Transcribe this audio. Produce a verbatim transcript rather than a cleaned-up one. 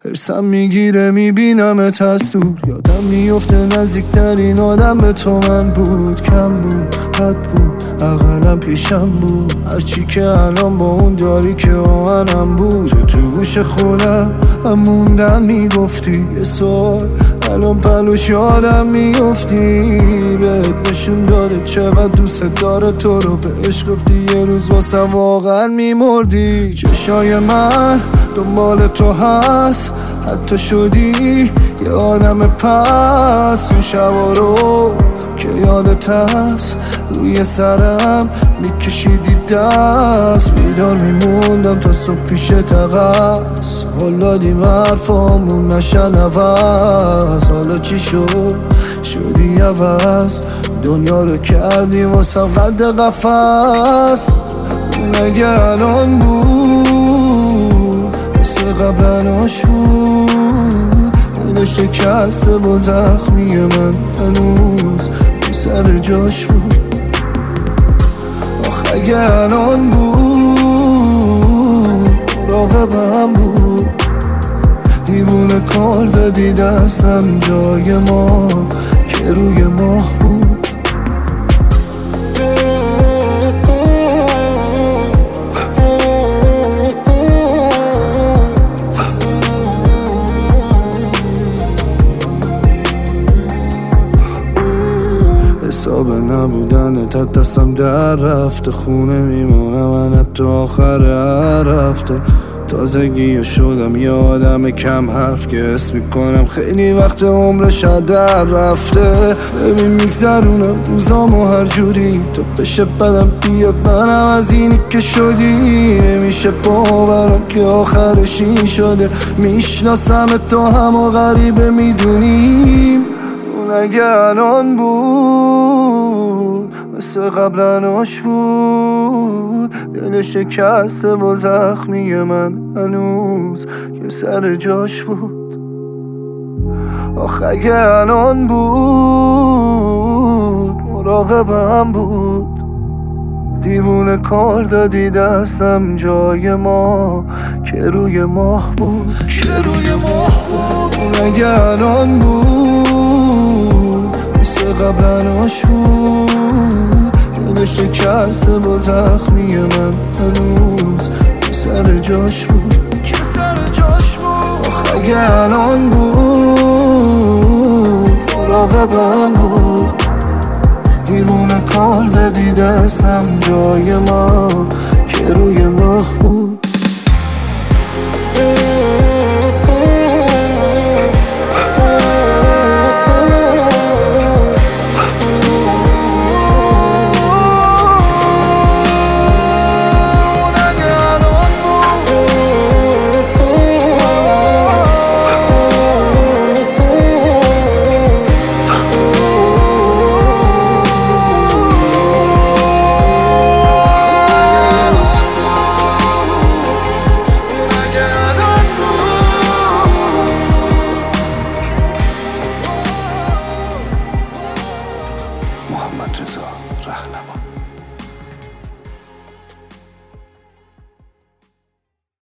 حرسم میگیره میبینمت از دور، یادم میفته نزدیکترین آدم به تو من بود. کم بود، بد بود، اقلم پیشم بود، هرچی که الان با اون داری که آهنم بود. چه تو گوش خودم هم موندن میگفتی یه سال، الان پلوش یادم میفتی. بهت نشون داده چقدر دوست داره تو رو، بهش گفتی یه روز واسم واقعا میمردی. چشای من دنبال تو هست، حتی شدی یه آدم پس. اون شبا رو که یادت هست روی سرم میکشیدی دست، بیدار میموندم تا صبح پیش تقص. حالا دیم حرفامون نشن عوض، حالا چی شد؟ شدی عوض، دنیا رو کردی واسم قد قفص. اگه الان بود مثل قبلناش بود، دل شکسته با زخمی من هنوز تو سر جاش بود. آخ اگه الان بود مراقبم بود، دیوونه کار دادی دستم جای ما که روی ماه بود. حساب نبودن تا دستم در رفته، خونه میمونم من حتی آخر هر هفته. تازگی شدم یه آدم کم حرف که حس میکنم خیلی وقت عمرش در رفته. ببین میگذرونم روزامو هر جوری، تو بشه بدم بیاد منم از اینی که شدی. نمیشه باورم که آخرش این شده، میشناسم تو هم و غریبه میدونیم. اون اگه الان بود مثل قبلناش بود، دل شکسته با زخمی من هنوز که سر جاش بود. آخ اگه الان بود مراقبم بود، دیوونه کار دادی دستم جای ما که روی ماه بود، که روی ماه بود. اون اگه الان بود مثل قبلناش بود، دل شکسته با زخمی من هنوز که سر جاش بود، که سر جاش بود. آخ اگه الان بود مراقبم بود، دیوونه کار دادی دستم جای ما که روی ماه بود.